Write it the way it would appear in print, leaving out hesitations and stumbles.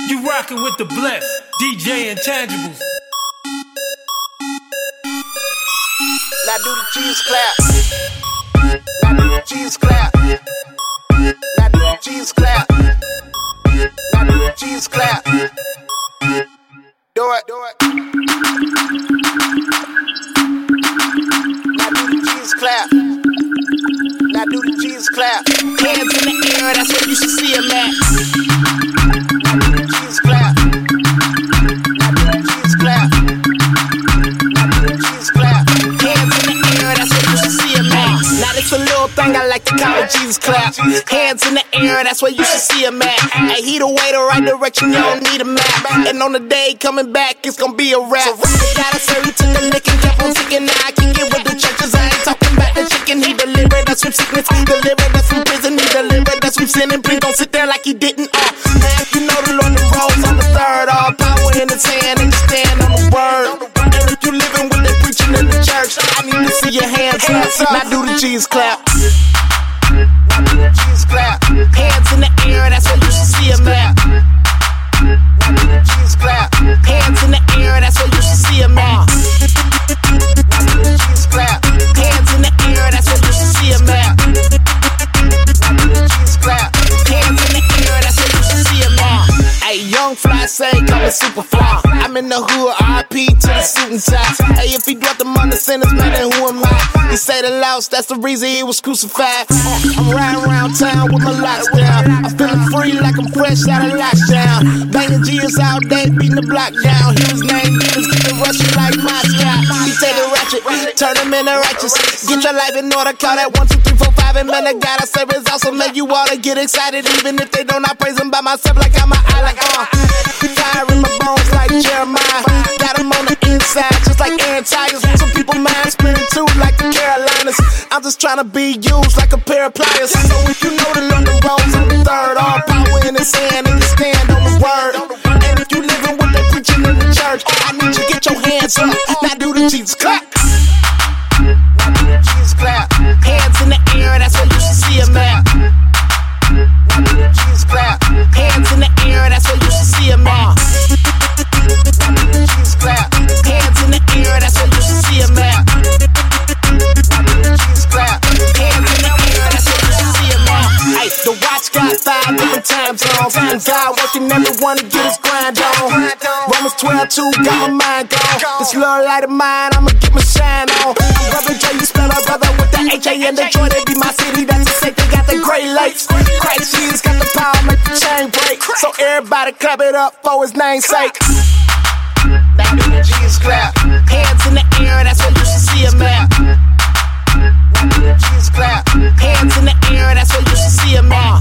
You rockin' with the Bless, DJ Intangibles. Now do the cheese clap. Now do the cheese clap. Now do the cheese clap. Now do the cheese clap. Do it, do it. Now do the cheese clap. Now do the cheese clap. Hands in the air, that's where you should see them at. Now do the cheese clap. Now do the cheese clap. Now do the cheese clap. Hands in the air, that's where you should see them at. Now this a little thing I like to call a Jesus clap. Hands in the air, that's where you should see him at. Hey, he the way, the right direction, you don't need a map. And on the day coming back, it's gonna be a rap. So gotta say he took a lick and kept on ticking. Now I can get with the churches, I ain't talking about the chicken. He delivered us from sickness, he delivered us from prison, he delivered us from sin. And please don't sit there like he didn't. Now you know the Lord rose on the third, all power in his hand, and you stand on the word. And if you living with the preaching in the church, I need to see your hands up. Now do the cheese clap. Now do the cheese clap. Hands in the air, that's where you should see him at. Now do the cheese clap. Hands in the air, that's where you should see him at. Now do the cheese clap. Hands in the air, that's where you should see him at. Now do the cheese clap. Hands in the air, that's where you should see him at. Hey, young fly say coming super fly. I'm in the hood, RP to the suit and tie. Hey, if he dropped them on the sinners, man, then who am I? He say the lost, that's the reason he was crucified. I'm riding around town with my locks down. I'm feeling free like I'm fresh out of lockdown. Banging G's all day, beating the block down. He was named Demons, keep it rushing like Moscow. He take the ratchet, turn him into righteous. Get your life in order, call that 1, 2, 3, 4, 5. And man, the God I serve is awesome. Man, you ought to get excited, even if they don't. I praise him by myself like I'm an island. Fire in my bones like Jeremiah. Got him on the inside, just like Aaron Tires. Some people mind spinning too, like the Carolinas. I'm just trying to be used like a pair of pliers. So if you know the London Rose on the third, all power in his hand, and you stand on the word. And if you living with the preaching in the church, I need you to get your hands up. Now do the Jesus clap. Now do the Jesus clap. Hands in the air, that's where you should see him at. Now do the Jesus clap. Hands in the air, that's where you should see him at. Now do the Jesus clap. Hands in the air, that's where you should see him at. Now do the Jesus clap. Hands in the air, that's where you should see him at. Hey, the watch got 5 different time zones, and God working everyone to get his grind on. Romans 12:2 got my mind gone. This little light of mine, I'ma get my shine on. I'm Brother J, you spell our brother with the H-A in Detroit. They be my city, that's the sake. They got the Great Lakes. Christ Jesus got the power, make the chain break. So everybody clap it up for his name's sake. Now do the Jesus clap. Hands in the air, that's where you should see him at. Now do the Jesus clap. Hands in the air, that's where you should see him at.